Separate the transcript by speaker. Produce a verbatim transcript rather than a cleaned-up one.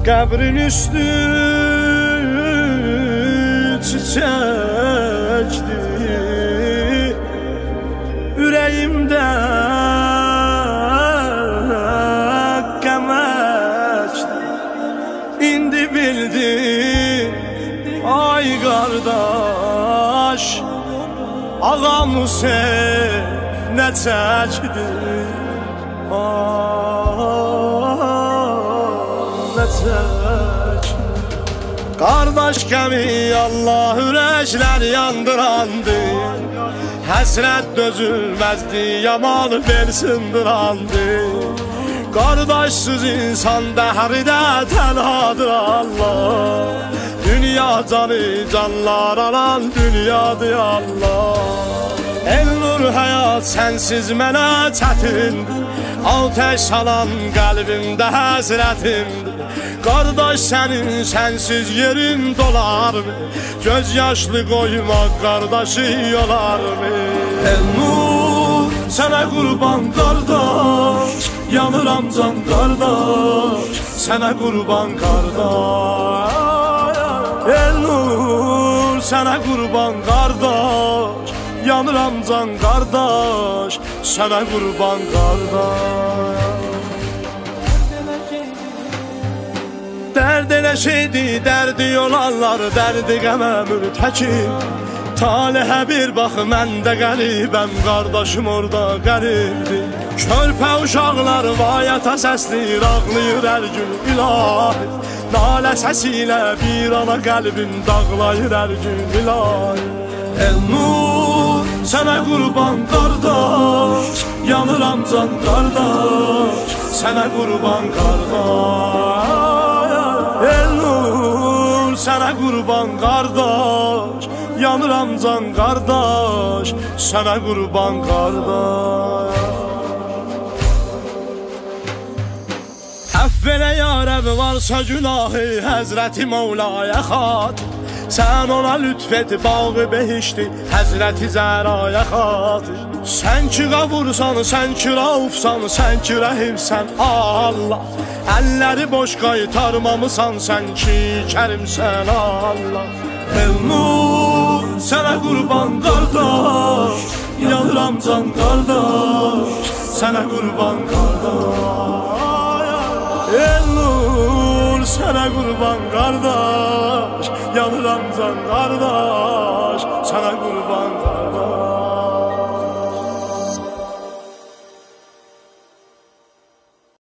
Speaker 1: Qəbrin üstü çiçəkdir, ürəyimdə qəməkdir. İndi bildin, ay qardaş, ağam Hüseyn nə çəkdir, nə çəkdir. Qardaş qəmi Allah ürəklər yandırandı, həsrət dözülməzdi, yaman bel sındırandı. Qardaşsız insan dəhridə tənhadır Allah, dünya canı canlar alan dünyadır Allah. El-nur həyat sənsiz mənə çətindir, ateş salan qəlbimdə həsrətimdir. Qardaş sənin sənsiz yerin dolarmı, göz yaşlı qoymaq qardaşı yolarmı? El-nur sənə qurban qardaş, yanıram can qardaş, sənə qurban qardaş. El-nur sənə qurban qardaş, yanıram can qardaş, sənə qurban qardaş. Dərd elə şeydi, dərdi olanlar, dərdi qəməmür təkin. Talihə bir bax, mən də qəribəm, qardaşım orada qəribdir. Körpə uşaqlar vayata səsləyir, ağlayır hər gün ilahi. Nalə səsi ilə bir ana qəlbim dağlayır hər gün ilahi. El-nur sənə qurban qardaş, yanıram can qardaş, sənə qurban qardaş. El-nur sənə qurban qardaş, yanıram can qardaş, sənə qurban qardaş. Əfv elə ya Rəbb, varsa günahı Həzrəti Mevlaya xatir. Sən ona lütf et, bağı behişti Həzrəti Zəraya xatir. Sən ki qavursan, sən ki raufsan, sən ki rəhimsən Allah. Əlləri boş qaytarmamısan, sən ki kərimsən Allah. El-nur sənə qurban qardaş, yanıram can qardaş, sənə qurban qardaş. El-nur sənə qurban qardaş, yanıram can qardaş, sənə qurban